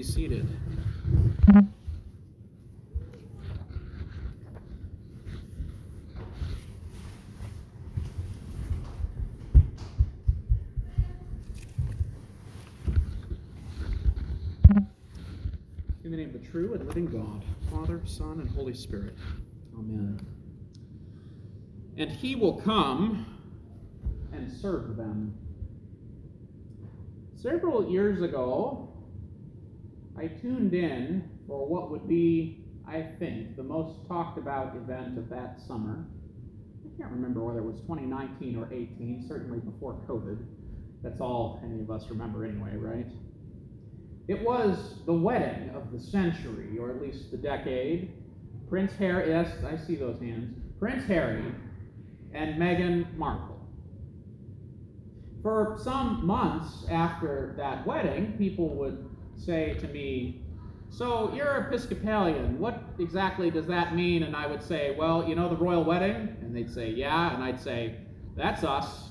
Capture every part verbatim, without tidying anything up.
be seated. In the name of the true and living God, Father, Son, and Holy Spirit. Amen. And he will come and serve them. Several years ago, I tuned in for what would be, I think, the most talked about event of that summer. I can't remember whether it was twenty nineteen or eighteen, certainly before COVID. That's all any of us remember anyway, right? It was the wedding of the century, or at least the decade. Prince Harry, yes, I see those hands. Prince Harry and Meghan Markle. For some months after that wedding, people would say to me, "So you're Episcopalian, what exactly does that mean?" And I would say, "Well, you know the royal wedding?" And they'd say, "Yeah." And I'd say, "That's us."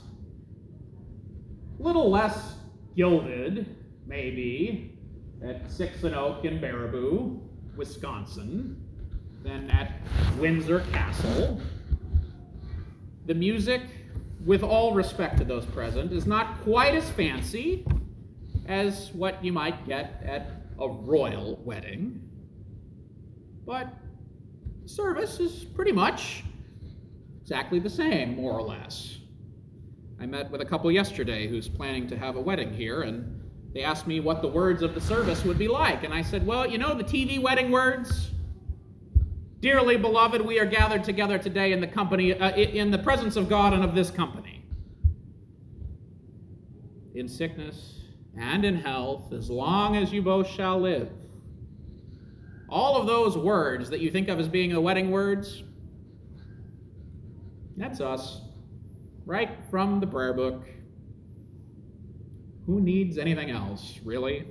A little less gilded, maybe, at Six and Oak in Baraboo, Wisconsin, than at Windsor Castle. The music, with all respect to those present, is not quite as fancy as what you might get at a royal wedding. But service is pretty much exactly the same, more or less. I met with a couple yesterday who's planning to have a wedding here, and they asked me what the words of the service would be like. And I said, well, you know the T V wedding words? Dearly beloved, we are gathered together today in the company, uh, in the presence of God and of this company. In sickness and in health, as long as you both shall live. All of those words that you think of as being the wedding words, that's us, right from the prayer book. Who needs anything else, really?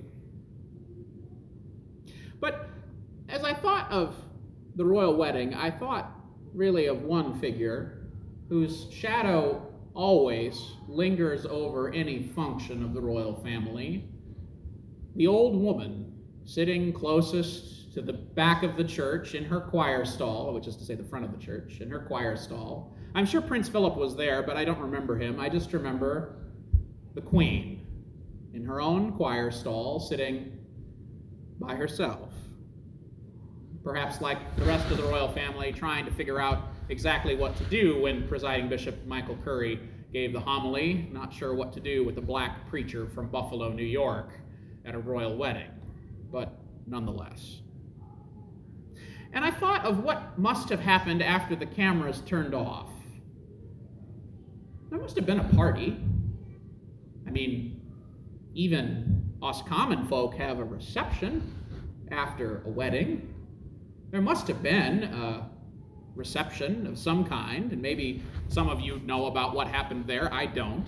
But as I thought of the royal wedding, I thought really of one figure whose shadow always lingers over any function of the royal family. The old woman sitting closest to the back of the church in her choir stall, which is to say the front of the church, in her choir stall. I'm sure Prince Philip was there, but I don't remember him. I just remember the Queen in her own choir stall, sitting by herself. Perhaps like the rest of the royal family, trying to figure out exactly what to do when presiding Bishop Michael Curry gave the homily, not sure what to do with a black preacher from Buffalo, New York, at a royal wedding, but nonetheless. And I thought of what must have happened after the cameras turned off. There must have been a party. I mean, even us common folk have a reception after a wedding. There must have been a reception of some kind, and maybe some of you know about what happened there. I don't.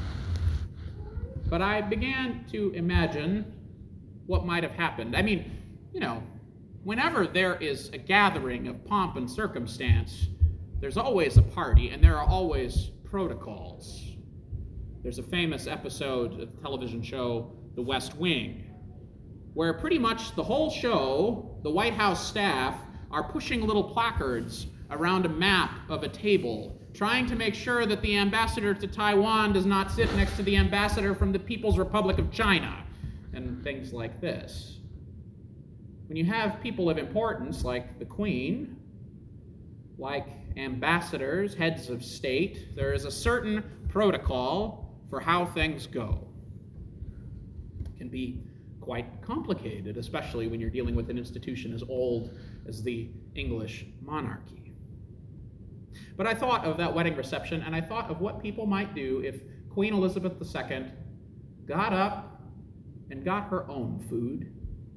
But I began to imagine what might have happened. I mean, you know, whenever there is a gathering of pomp and circumstance, there's always a party, and there are always protocols. There's a famous episode of the television show The West Wing, where pretty much the whole show, the White House staff are pushing little placards around a map of a table, trying to make sure that the ambassador to Taiwan does not sit next to the ambassador from the People's Republic of China, and things like this. When you have people of importance like the Queen, like ambassadors, heads of state, there is a certain protocol for how things go. It can be quite complicated, especially when you're dealing with an institution as old as the English monarchy. But I thought of that wedding reception, and I thought of what people might do if Queen Elizabeth the Second got up and got her own food.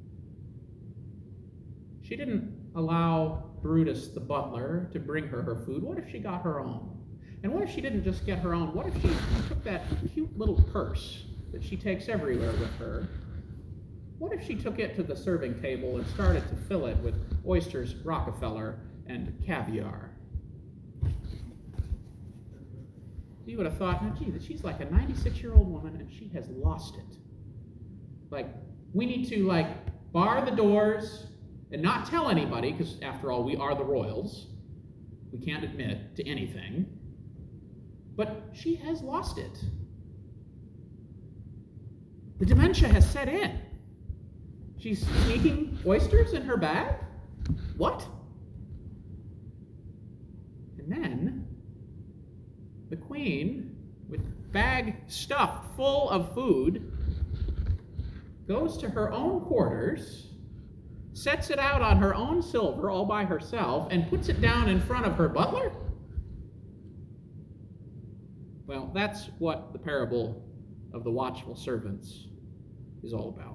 She didn't allow Brutus the butler to bring her her food. What if she got her own? And what if she didn't just get her own? What if she took that cute little purse that she takes everywhere with her? What if she took it to the serving table and started to fill it with oysters, Rockefeller, and caviar? You would have thought, oh, gee, she's like a ninety-six-year-old woman and she has lost it. Like, we need to, like, bar the doors, and not tell anybody, because after all, we are the royals. We can't admit to anything. But she has lost it. The dementia has set in. She's sneaking oysters in her bag? What? And then the queen, with bag stuffed full of food, goes to her own quarters, sets it out on her own silver all by herself, and puts it down in front of her butler? Well, that's what the parable of the watchful servants is all about.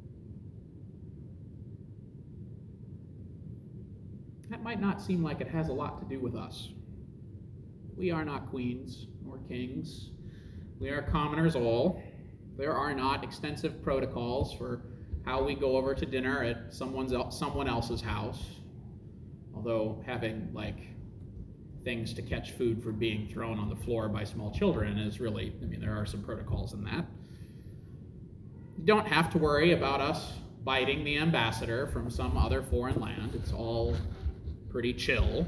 That might not seem like it has a lot to do with us. We are not queens nor kings. We are commoners all. There are not extensive protocols for how we go over to dinner at someone's el- someone else's house. Although having, like, things to catch food from being thrown on the floor by small children is really, I mean, there are some protocols in that. You don't have to worry about us biting the ambassador from some other foreign land. It's all pretty chill.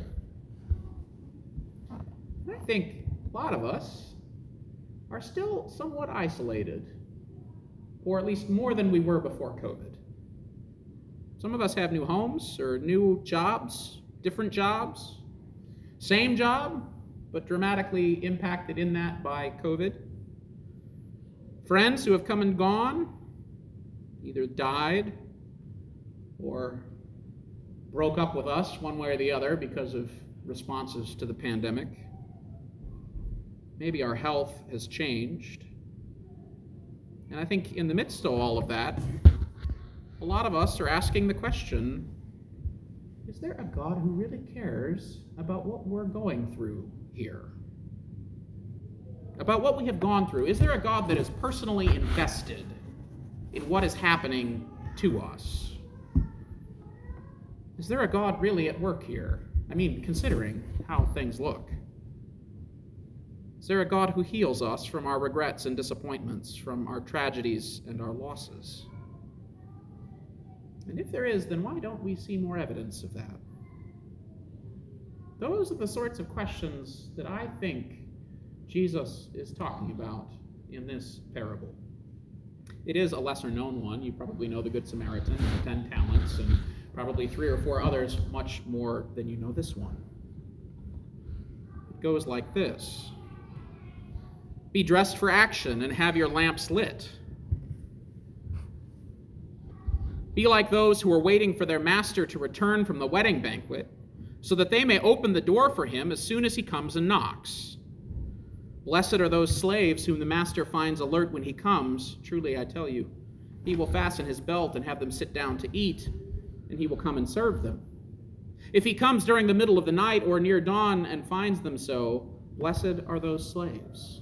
I think a lot of us are still somewhat isolated, or at least more than we were before COVID. Some of us have new homes or new jobs, different jobs, same job, but dramatically impacted in that by COVID. Friends who have come and gone, either died or broke up with us one way or the other because of responses to the pandemic. Maybe our health has changed. And I think in the midst of all of that, a lot of us are asking the question, is there a God who really cares about what we're going through here? About what we have gone through? Is there a God that is personally invested in what is happening to us? Is there a God really at work here? I mean, considering how things look. Is there a God who heals us from our regrets and disappointments, from our tragedies and our losses? And if there is, then why don't we see more evidence of that? Those are the sorts of questions that I think Jesus is talking about in this parable. It is a lesser-known one. You probably know the Good Samaritan and the ten talents, and probably three or four others much more than you know this one. It goes like this. Be dressed for action and have your lamps lit. Be like those who are waiting for their master to return from the wedding banquet, so that they may open the door for him as soon as he comes and knocks. Blessed are those slaves whom the master finds alert when he comes. Truly, I tell you, he will fasten his belt and have them sit down to eat, and he will come and serve them. If he comes during the middle of the night or near dawn and finds them so, blessed are those slaves.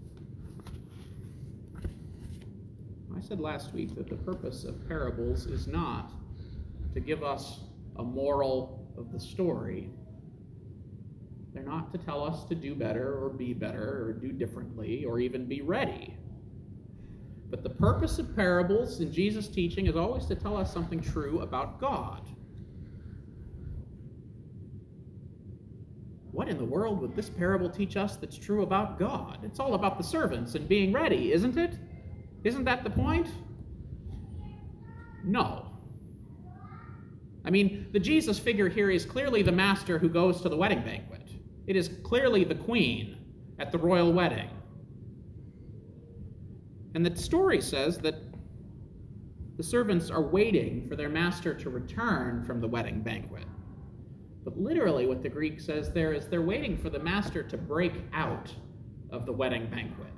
I said last week that the purpose of parables is not to give us a moral of the story. They're not to tell us to do better or be better or do differently or even be ready. But the purpose of parables in Jesus' teaching is always to tell us something true about God. What in the world would this parable teach us that's true about God? It's all about the servants and being ready, isn't it? Isn't that the point? No. I mean, the Jesus figure here is clearly the master who goes to the wedding banquet. It is clearly the queen at the royal wedding. And the story says that the servants are waiting for their master to return from the wedding banquet. But literally what the Greek says there is they're waiting for the master to break out of the wedding banquet.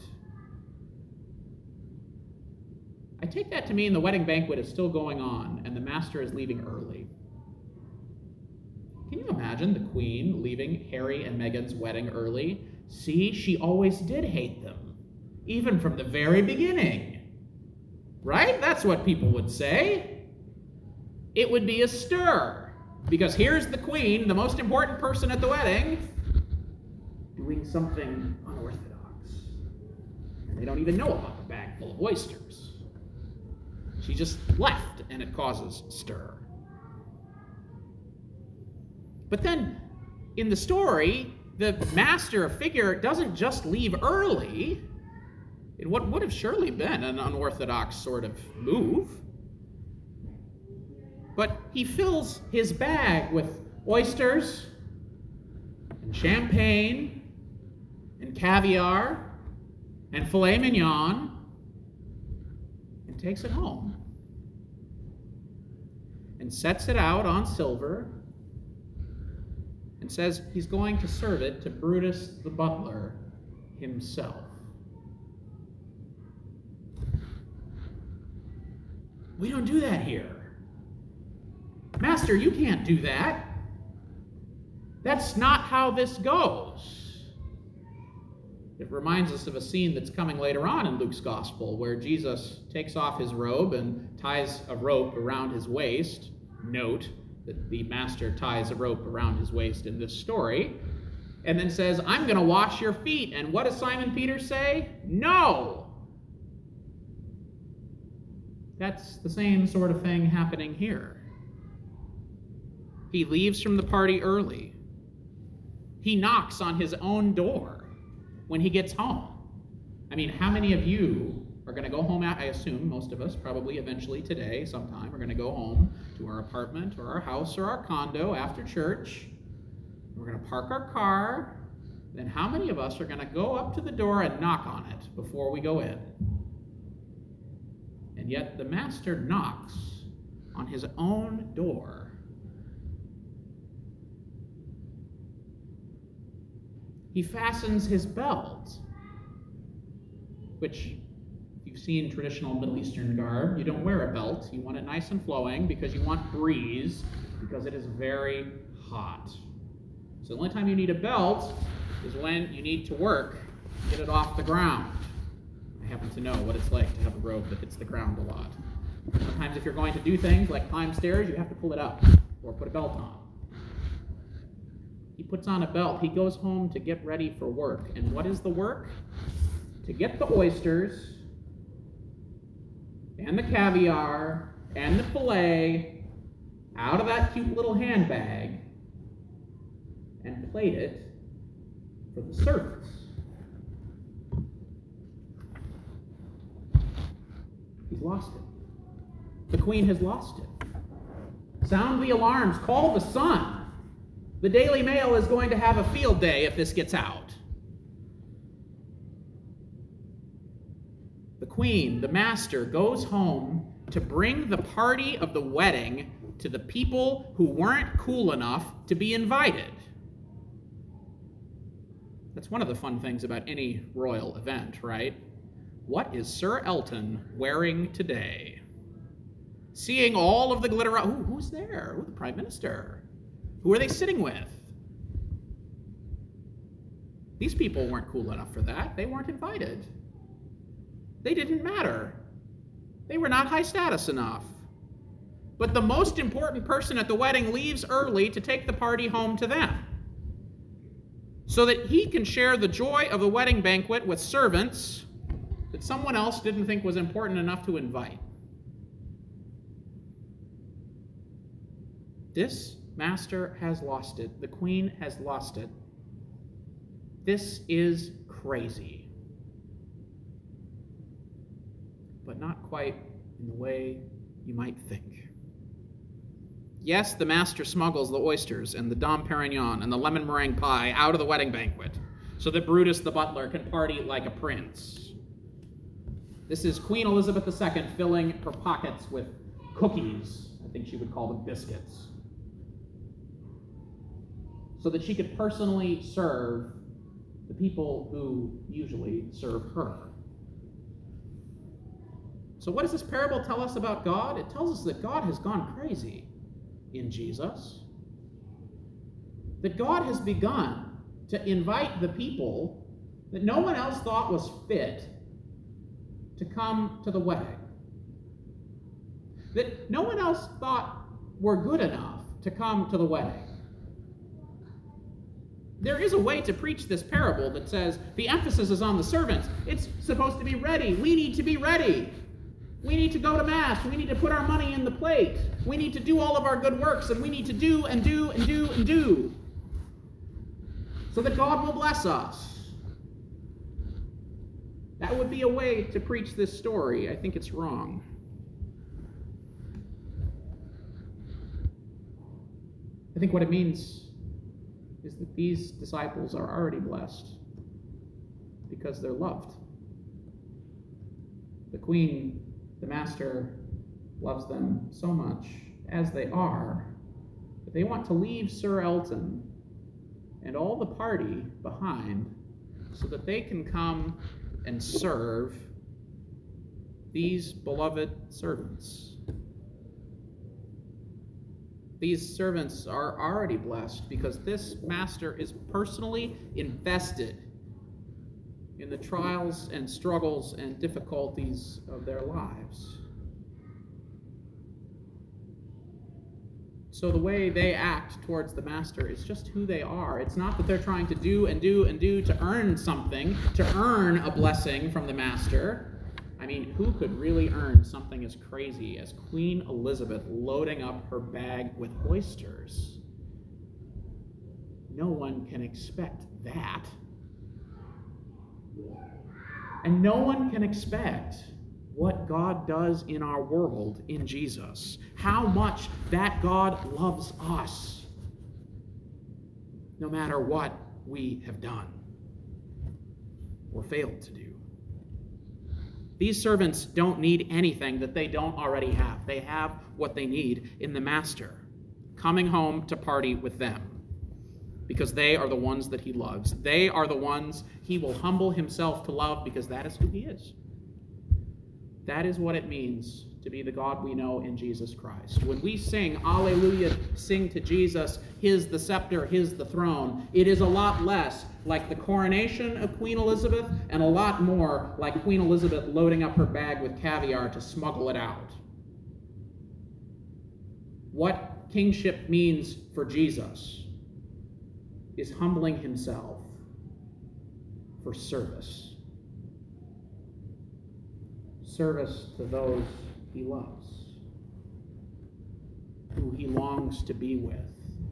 I take that to mean the wedding banquet is still going on and the master is leaving early. Can you imagine the queen leaving Harry and Meghan's wedding early? See, she always did hate them, even from the very beginning. Right? That's what people would say. It would be a stir, because here's the queen, the most important person at the wedding, doing something unorthodox. And they don't even know about the bag full of oysters. She just left, and it causes stir. But then, in the story, the master figure doesn't just leave early in what would have surely been an unorthodox sort of move, but he fills his bag with oysters and champagne and caviar and filet mignon and takes it home and sets it out on silver and says he's going to serve it to Brutus the butler himself. We don't do that here. Master, you can't do that. That's not how this goes. It reminds us of a scene that's coming later on in Luke's gospel, where Jesus takes off his robe and ties a rope around his waist. Note that the master ties a rope around his waist in this story, and then says, I'm going to wash your feet. And what does Simon Peter say? No! That's the same sort of thing happening here. He leaves from the party early. He knocks on his own door when he gets home. I mean, how many of you are going to go home, I assume most of us, probably eventually today, sometime, are going to go home to our apartment or our house or our condo after church. We're going to park our car. Then how many of us are going to go up to the door and knock on it before we go in? And yet the master knocks on his own door. He fastens his belt, which, if you've seen traditional Middle Eastern garb, you don't wear a belt. You want it nice and flowing because you want breeze, because it is very hot. So the only time you need a belt is when you need to work, get it off the ground. I happen to know what it's like to have a robe that hits the ground a lot. Sometimes if you're going to do things like climb stairs, you have to pull it up or put a belt on. He puts on a belt. He goes home to get ready for work. And what is the work? To get the oysters and the caviar and the filet out of that cute little handbag and plate it for the servants. He's lost it. The queen has lost it. Sound the alarms. Call the sun. The Daily Mail is going to have a field day if this gets out. The queen, the master, goes home to bring the party of the wedding to the people who weren't cool enough to be invited. That's one of the fun things about any royal event, right? What is Sir Elton wearing today? Seeing all of the glitter. Ooh, who's there? Ooh, the Prime Minister. Who are they sitting with? These people weren't cool enough for that. They weren't invited. They didn't matter. They were not high status enough. But the most important person at the wedding leaves early to take the party home to them, so that he can share the joy of the wedding banquet with servants that someone else didn't think was important enough to invite. This master has lost it. The queen has lost it. This is crazy. But not quite in the way you might think. Yes, the master smuggles the oysters and the Dom Perignon and the lemon meringue pie out of the wedding banquet so that Brutus the butler can party like a prince. This is Queen Elizabeth the Second filling her pockets with cookies. I think she would call them biscuits, so that she could personally serve the people who usually serve her. So what does this parable tell us about God? It tells us that God has gone crazy in Jesus. That God has begun to invite the people that no one else thought was fit to come to the wedding. That no one else thought were good enough to come to the wedding. There is a way to preach this parable that says the emphasis is on the servants. It's supposed to be ready. We need to be ready. We need to go to Mass. We need to put our money in the plate. We need to do all of our good works, and we need to do and do and do and do so that God will bless us. That would be a way to preach this story. I think it's wrong. I think what it means is that these disciples are already blessed because they're loved. The Queen, the Master, loves them so much as they are that they want to leave Sir Elton and all the party behind so that they can come and serve these beloved servants. These servants are already blessed because this Master is personally invested in the trials and struggles and difficulties of their lives. So the way they act towards the Master is just who they are. It's not that they're trying to do and do and do to earn something, to earn a blessing from the Master. I mean, who could really earn something as crazy as Queen Elizabeth loading up her bag with oysters? No one can expect that. And no one can expect what God does in our world in Jesus. How much that God loves us, no matter what we have done or failed to do. These servants don't need anything that they don't already have. They have what they need in the Master, coming home to party with them, because they are the ones that he loves. They are the ones he will humble himself to love, because that is who he is. That is what it means to be the God we know in Jesus Christ. When we sing, Alleluia, sing to Jesus, his the scepter, his the throne, it is a lot less like the coronation of Queen Elizabeth and a lot more like Queen Elizabeth loading up her bag with caviar to smuggle it out. What kingship means for Jesus is humbling himself for service. Service to those he loves, who he longs to be with.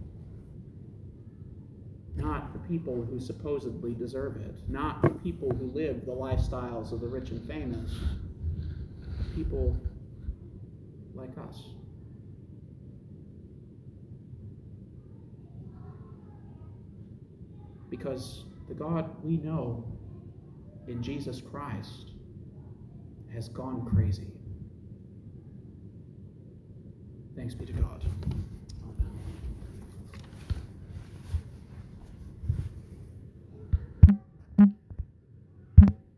Not the people who supposedly deserve it, not the people who live the lifestyles of the rich and famous, people like us. Because the God we know in Jesus Christ has gone crazy. Thanks be to God.